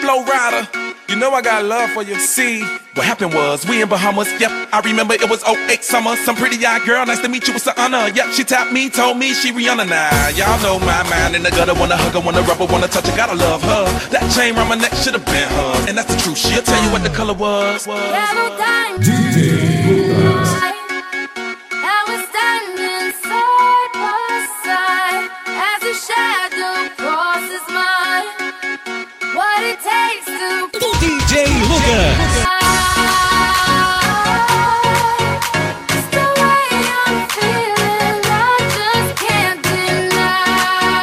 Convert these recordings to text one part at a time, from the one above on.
Flow Rider. You know I got love for you. See, what happened was we in Bahamas. Yep, I remember it was 08 summer. Some pretty eyed girl, nice to meet you, it's an honor. Yep, she tapped me, told me she Rihanna now. Y'all know my mind in the gutter, wanna hug her, wanna rub her, wanna touch her, gotta love her. That chain round my neck should've been her, and that's the truth. She'll tell you what the color was. Yellow diamond. I was standing side by side as your shadow crosses mine. What it takes to DJ Lucas. It's the way I'm feeling, I just can't deny.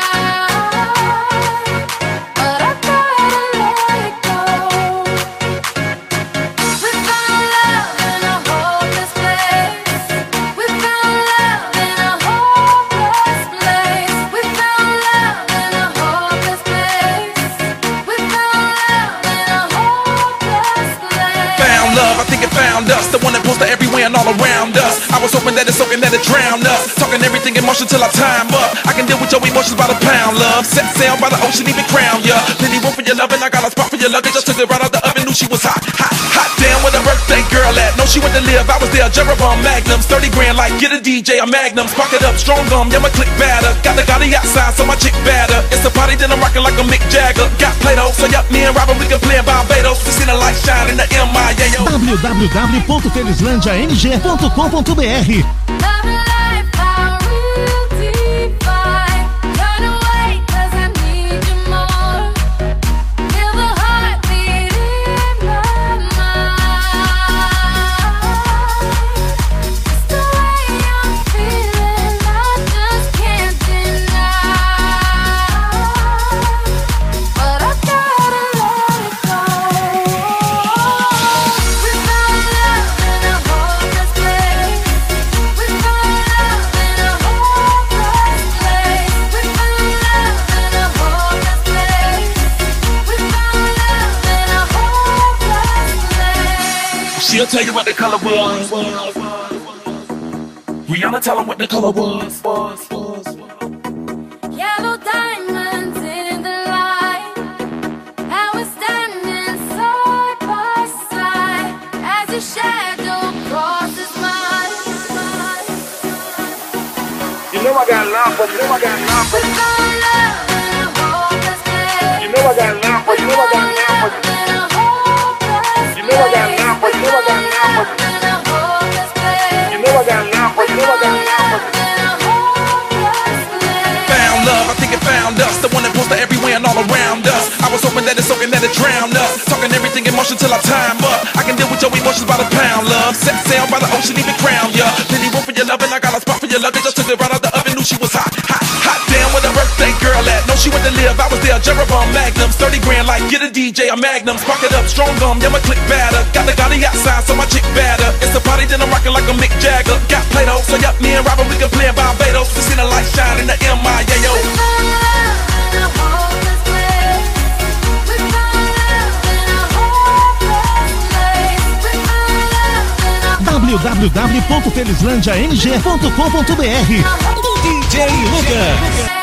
But I gotta let it go. We found love in a hopeless place. We found love in a hopeless place. We found love in a hopeless place. We found love in a hopeless place. Found love, I think it found us. The one that posted everywhere and all around us. I was hoping that it's soaking, that it drowned us. Talking everything in motion till I time up. I can deal with your emotions by the pound, love. Set sail by the ocean, even crown ya. Plenty room for your love and I got a spot for your luggage. Just took it right out the oven, knew she was hot, hot, hot. Damn, where the birthday girl at? No, she went to live, I was there. Jeroboam Magnums, 30 grand like get a DJ, a Magnum. Spark it up, strong gum, yeah, my click batter. Got the Gotti outside, so my chick batter. It's a party, then I'm rocking like a Mick Jagger. Got Play-Doh, so yup, me and Robin, we can play in Barbados. We see the light shine in the MIA, yo. www.felizlandia.ng.com.br. Love and life, our real deep vibe. Turn away, 'cause I need you more. Feel the heartbeat in my mind. It's the way I'm feeling, I just can't deny. But I gotta let it go. We found love in a hopeless place. We found love in a hopeless place. We found love in a hopeless place. We found love in a hopeless place. She'll tell you what the color was. Rihanna, tell him what the color was. Yellow diamonds in the light. I was standing side by side as your shadow crosses mine. You know I got love for you. We found love in a hopeless place. You know I got love for you. In a hopeless You know I got love for you. place. In a hopeless place. You know I got love for you. In a hopeless place. Found love, I think it found us. The one that posted everywhere and all around us. I was hoping that it's soaking, that it drowned us. Talking everything in motion till I time up. I can deal with your emotions by the pound, love. Set sail by the ocean, even crown ya. Plenty room for your love and I got a spot for your luggage. Just took it right out the oven, knew she was hot, hot, hot. Damn, where the birthday girl at? No, she went to live, I was there. Jeroboam Magnums, 30 grand like get a DJ, a Magnum. Spark it up, strong gum, yeah, my click batter. Got the Gotti outside, so my chick batter. It's a party, then I'm rocking like a Mick Jagger. Got Play-Doh, so yup, me and Robin, we can play in Barbados. We see the light shine in the MIA, yo. We found love in a hopeless place. We found love in a hopeless place. We found love in a www.felizlandia.ng.com.br. DJ Lucas.